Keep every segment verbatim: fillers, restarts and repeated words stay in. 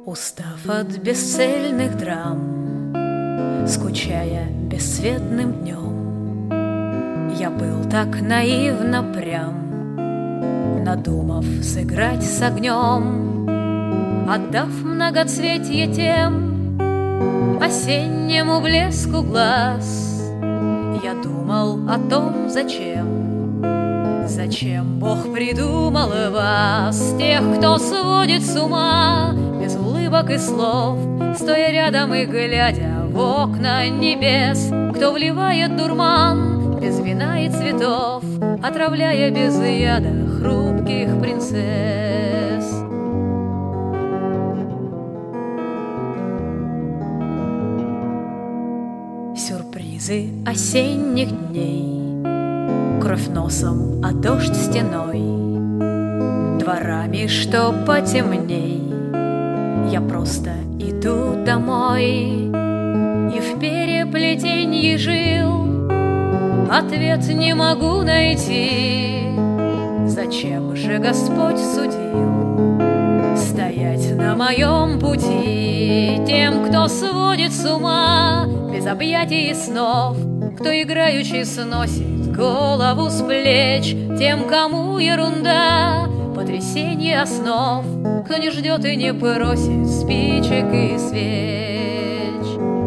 Устав от бесцельных драм, скучая бесцветным днем, я был так наивно прям, надумав сыграть с огнем, отдав многоцветье тем осеннему блеску глаз. Я думал о том, зачем, зачем Бог придумал вас, тех, кто сводит с ума, без улыбок и слов, стоя рядом и глядя в окна небес, кто вливает дурман без вина и цветов, отравляя без яда хрупких принцесс. Сюрпризы осенних дней, кровь носом, а дождь стеной, дворами, что потемней, я просто иду домой. И в переплетенье жил, ответ не могу найти. Зачем же Господь судил стоять на моем пути тем, кто сводит с ума без объятий и снов, кто играючи сносит голову с плеч, тем, кому ерунда потрясение основ, кто не ждет и не просит спичек и свеч.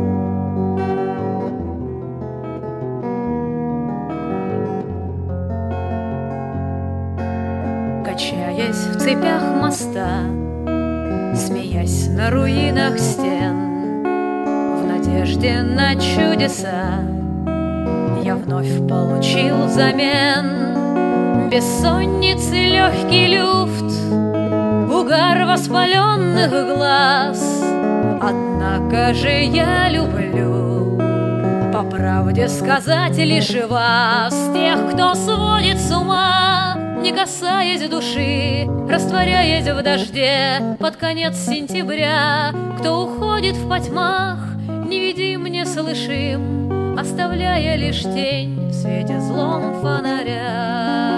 Качаясь в цепях моста, смеясь на руинах стен, в надежде на чудеса, я вновь получил взамен бессонницы легкий люфт, угар воспаленных глаз. Однако же я люблю, по правде сказать, лишь вас, тех, кто сводит с ума, не касаясь души, растворяясь в дожде под конец сентября, кто уходит в потьмах, невидим, неслышим, оставляя лишь тень в свете злом фонаря.